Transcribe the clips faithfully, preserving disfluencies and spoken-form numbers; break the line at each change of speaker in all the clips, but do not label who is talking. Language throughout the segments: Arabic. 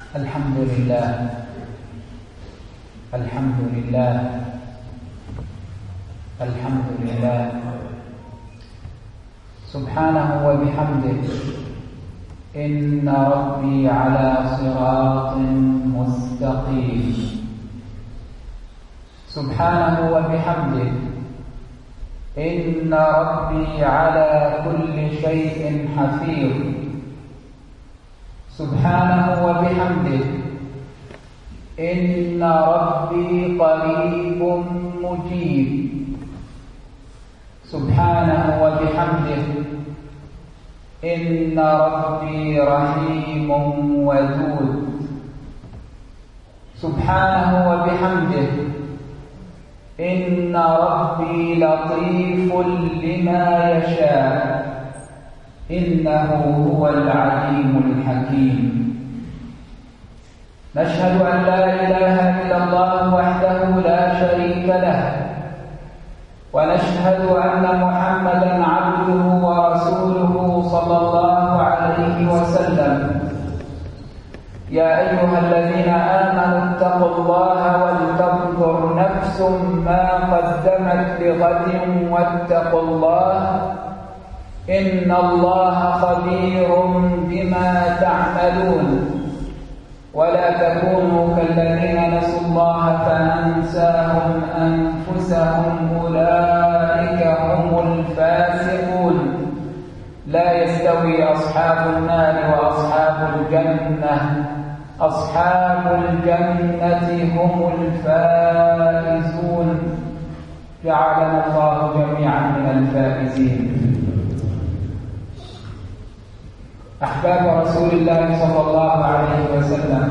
الحمد لله الحمد لله الحمد لله سبحانه وبحمده إن ربي على صراط مستقيم سبحانه وبحمده إن ربي على كل شيء حفيظ سبحانه وبحمده إن ربي قريب مجيب سبحانه وبحمده إن ربي رحيم ودود سبحانه وبحمده إن ربي لطيف لما يشاء إنه هو العليم الحكيم نشهد أن لا إله إلا الله وحده لا شريك له ونشهد أن محمدًا عبده ورسوله صلى الله عليه وسلم يا أيها الذين آمنوا اتقوا الله ولتنظر نفس ما قدمت لغد واتقوا الله إن الله خبير بما تعملون ولا تكونوا كالذين نسوا الله فأنساهم أنفسهم أولئك هم الفاسقون لا يستوي أصحاب النار وأصحاب الجنة أصحاب الجنة هم الفائزون جعلنا الله جميعا من الفائزين أحباب رسول الله صلى الله عليه وسلم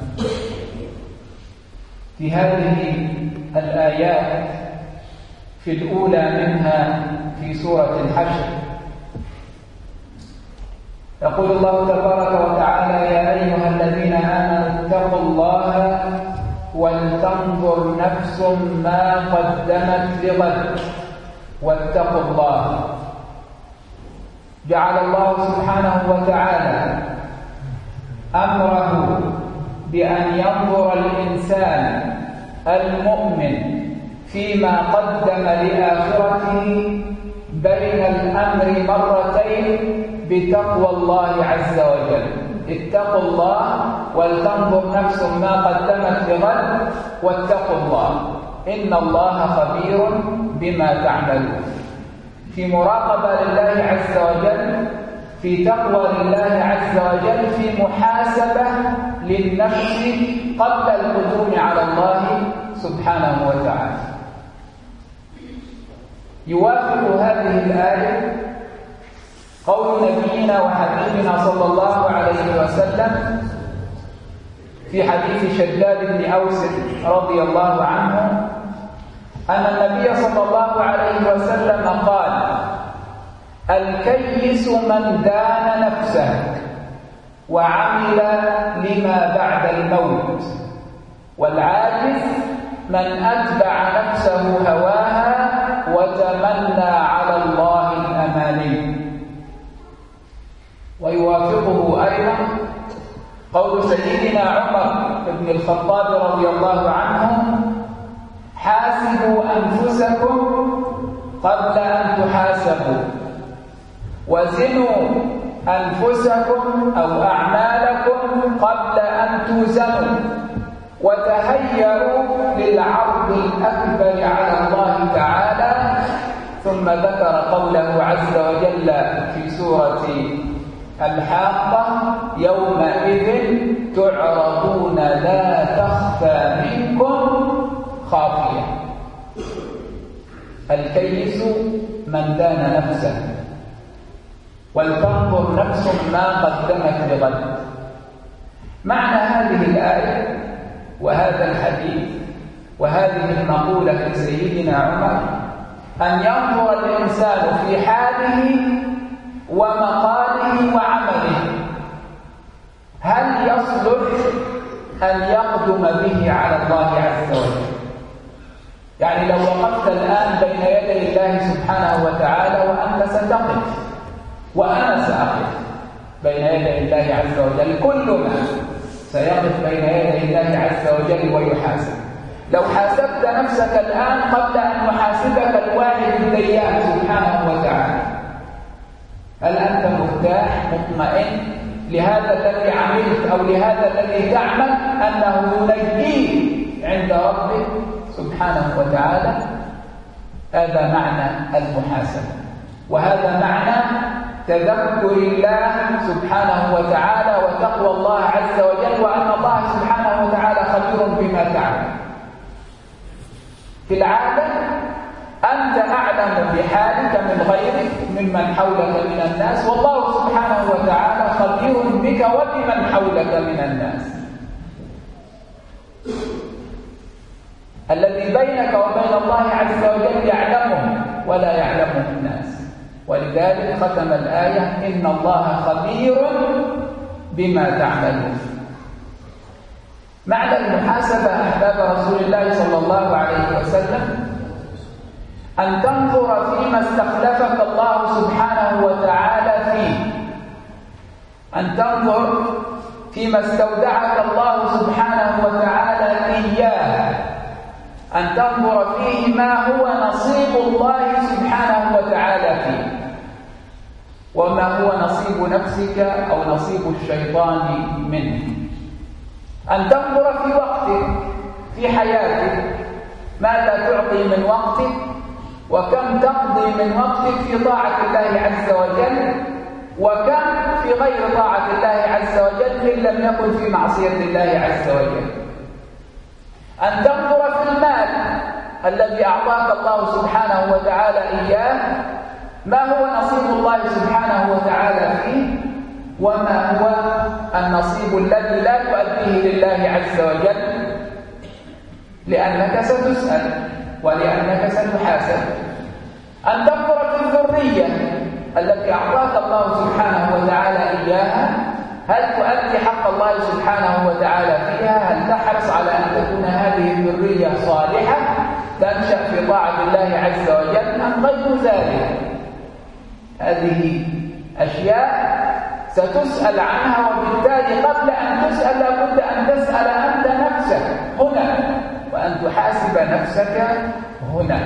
في هذه الآيات في الأولى منها في سورة الحشر يقول الله تبارك وتعالى يا أيها الذين آمنوا اتقوا الله ولتنظر نفس ما قدمت لغد واتقوا الله جعل الله سبحانه وتعالى أمره بأن ينظر الإنسان المؤمن فيما قدم لآخرته بين الأمر مرتين بتقوى الله عز وجل اتقوا الله ولتنظر نفس ما قدمت لغد واتقوا الله إن الله خبير بما تعملون في مراقبة لله عز وجل في تقوى لله عز وجل في محاسبة للنفس قبل القدوم على الله سبحانه وتعالى يوافق هذه الآية قول نبينا وحبيبنا صلى الله عليه وسلم في حديث شداد بن أوس رضي الله عنه أن النبي صلى الله عليه وسلم قال الكيس من دان نفسه وعمل لما بعد الموت والعاجز من أتبع نفسه هواها وتمنى على الله الأماني ويوافقه أيضا قول سيدنا عمر بن الخطاب رضي الله عنه حاسبوا أنفسكم قبل أن تحاسبوا وزنوا أنفسكم أو أعمالكم قبل أن توزنوا وتهيئوا للعرض الأكبر على الله تعالى ثم ذكر قوله عز وجل في سورة الحاقة يومئذ تعرضون لا تخفى منكم خافية الكيس من دان نفسه ولتنظر نفس ما قدمت لغد معنى هذه الآية وهذا الحديث وهذه المقولة لسيدنا عمر أن ينظر الإنسان في حاله ومقاله وعمله هل يصلح أن يقدم به على الله عز وجل يعني لو وقفت الآن بين يدي الله سبحانه وتعالى وأنت ستقف وأنا سأقف بين يدي الله عز وجل كلنا سيقف بين يدي الله عز وجل ويحاسب. لو حاسبت نفسك الآن قبل أن يحاسبك الواحد الديان سبحانه وتعالى، هل أنت مرتاح مطمئن لهذا الذي عملت أو لهذا الذي تعمل أنه ينجيك عند ربك سبحانه وتعالى؟ هذا معنى المحاسبة، وهذا معنى تذكر الله سبحانه وتعالى وتقوى الله عز وجل، وأن الله سبحانه وتعالى خبير بما تعمل. في العادة أنت أعلم بحالك من غيرك ممن حولك من الناس، والله سبحانه وتعالى خبير بك وبمن حولك من الناس. الذي بينك وبين الله عز وجل يعلمه ولا يعلمه الناس، ولذلك ختم الآية إن الله خبير بما تعملون. معنى المحاسبة أحباب رسول الله صلى الله عليه وسلم أن تنظر فيما استخلفك الله سبحانه وتعالى فيه، أن تنظر فيما استودعك الله سبحانه وتعالى إياه، أن تنظر فيه ما هو نصيب الله سبحانه وتعالى فيه، وما هو نصيب نفسك أو نصيب الشيطان منه. أن تنظر في وقتك في حياتك، ماذا تعطي من وقتك، وكم تقضي من وقتك في طاعة الله عز وجل، وكم في غير طاعة الله عز وجل إن لم يكن في معصية الله عز وجل. أن تنظر في المال الذي أعطاك الله سبحانه وتعالى إياه، ما هو نصيب الله سبحانه وتعالى فيه، وما هو النصيب الذي لا تؤديه لله عز وجل، لأنك ستسأل ولأنك ستحاسب. أن تنظر في الذرية التي أعطاك الله سبحانه وتعالى إياها، هل تؤدي حق الله سبحانه وتعالى فيها؟ هل تحرص على أن تكون هذه الذرية صالحة تنشأ في طاعة الله عز وجل أم غير ذلك؟ هذه أشياء ستسأل عنها، وبالتالي قبل أن تسأل لابد أن تسأل أنت نفسك هنا، وأن تحاسب نفسك هنا.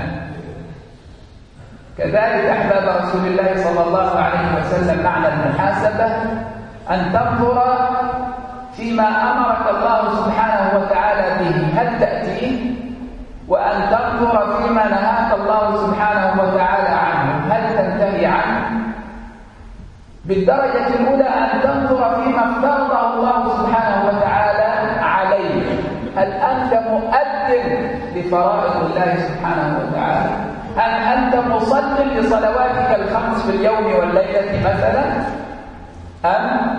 كذلك أحباب رسول الله صلى الله عليه وسلم معنى المحاسبة أن تنظر فيما أمرك الله سبحانه وتعالى به هل تأتيه، وأن تنظر فيما نهاك الله سبحانه وتعالى عنه هل تنتهي عنه. بالدرجة الأولى أن تنظر فيما افترضه الله سبحانه وتعالى عليك، هل أنت مؤدب لفرائض الله سبحانه وتعالى، هل أنت مصل لصلواتك الخمس في اليوم والليلة مثلا، أم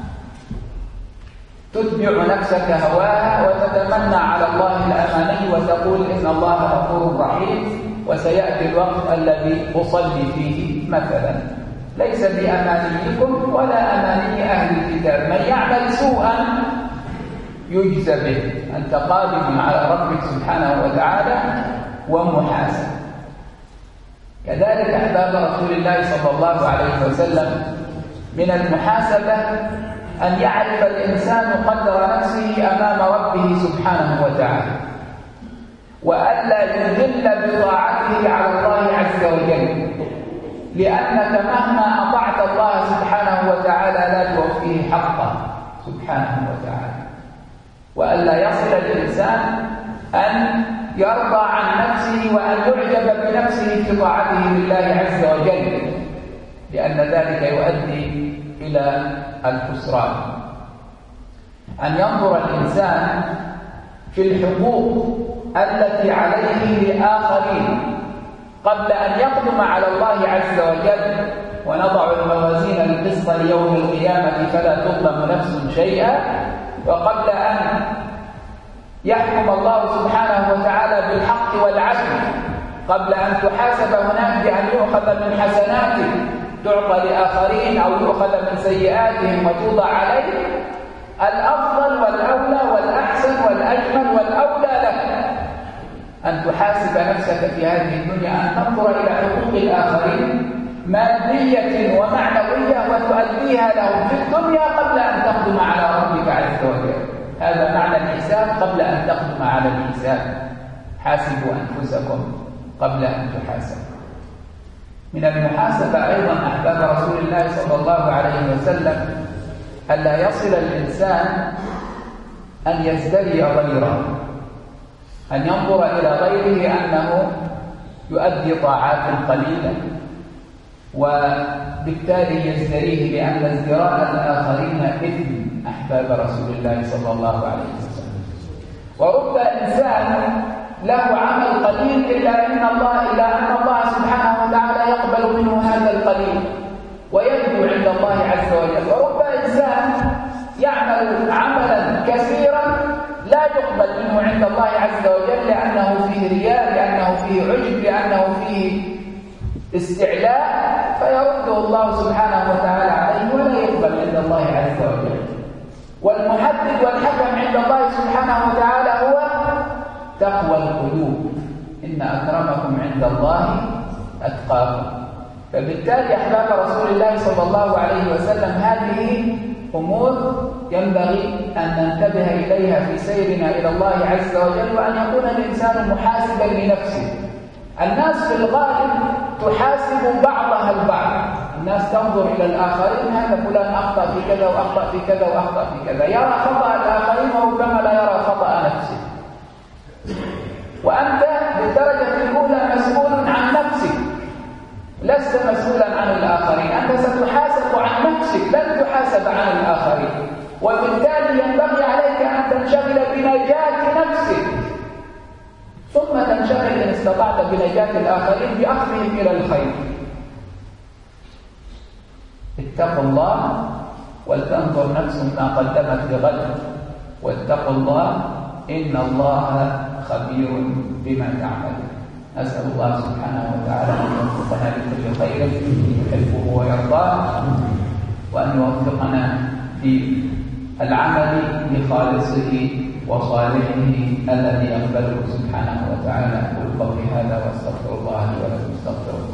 تتبع نفسك هواها وتتمنى على الله الأماني وتقول إن الله غفور رحيم وسيأتي الوقت الذي أصلي فيه مثلا. ليس بأمانيكم ولا أماني أهل الكتاب، من يعمل سوءا يجزى به. أنت قادم على ربك سبحانه وتعالى ومحاسب. كذلك أحباب رسول الله صلى الله عليه وسلم من المحاسبة أن يعرف الإنسان قدر نفسه أمام ربه سبحانه وتعالى، وألا يذل بطاعته على الله عز وجل، لأنك مهما أطعت الله سبحانه وتعالى لا توفيه حقه سبحانه وتعالى. وألا يصل الإنسان أن يرضى عن نفسه وأن يعجب بنفسه في طاعته لله عز وجل، لأن ذلك يؤدي إلى الخسران. أن ينظر الإنسان في الحقوق التي عليه لآخرين قبل أن يقدم على الله عز وجل. ونضع الموازين القسط ليوم القيامة فلا تظلم نفس شيئا، وقبل أن يحكم الله سبحانه وتعالى بالحق والعدل، قبل أن تحاسب هناك بأن يؤخذ من حسناتك تعطى لآخرين أو يؤخذ من سيئاتهم وتوضع عليه، الأفضل والأولى والأحسن والأجمل والأولى لك أن تحاسب نفسك في هذه الدنيا، أن تنظر إلى حقوق الآخرين مادية ومعنوية وتؤديها لهم في الدنيا قبل أن تقدم على ربك عز وجل. هذا معنى الحساب قبل أن تقدم على الحساب. حاسبوا أنفسكم قبل أن تحاسبوا. من المحاسبة أيضا أحباب رسول الله صلى الله عليه وسلم ألا يصل الإنسان أن يزدري غيره، أن ينظر إلى غيره أنه يؤدي طاعات قليلة وبالتالي يزدريه، لأن ازدراء الآخرين إثم أحباب رسول الله صلى الله عليه وسلم. ورب إنسان له عمل قليل إلا أن الله إلا أن الله سبحانه وتعالى يقبل منه هذا القليل ويرجو عند الله عز وجل. ورب إنسان يعمل عملا كثيرا لا يقبل منه عند الله عز وجل لأنه فيه رياء، لأنه فيه عجب، لأنه فيه استعلاء، فيرده الله سبحانه وتعالى عليه ولا يقبل عند الله عز وجل. والمحدد والحكم عند الله سبحانه وتعالى هو تقوى القلوب، إن أكرمكم عند الله أتقاكم. فبالتالي أحباب رسول الله صلى الله عليه وسلم هذه أمور ينبغي أن ننتبه إليها في سيرنا إلى الله عز وجل، وأن يكون الإنسان محاسبا لنفسه. الناس في الغالب تحاسب بعضها البعض، الناس تنظر إلى الآخرين، هذا فلان أخطأ في كذا وأخطأ في كذا وأخطأ في كذا، يرى خطأ الآخرين وربما لا يرى خطأ نفسه. وأنت بالدرجة الأولى مسؤول عن نفسك، لست مسؤولا عن الآخرين، أنت ستحاسب عن نفسك لن تحاسب عن الآخرين. وبالتالي ينبغي عليك أن تنشغل بنجاة نفسك، ثم تنشغل إن استطعت بنجاة الآخرين بأخذهم إلى الخير. اتقوا الله ولتنظر نفس ما قدمت لغد، واتقوا الله إن الله خبير بما تعملون. أسأل الله سبحانه وتعالى أن يوفقنا لكل خير يحبه ويرضاه، وأن يوفقنا في العمل بخالصه وصالحه الذي يقبله سبحانه وتعالى. أقول قولي هذا وأستغفر الله لي ولكم. استغفروه.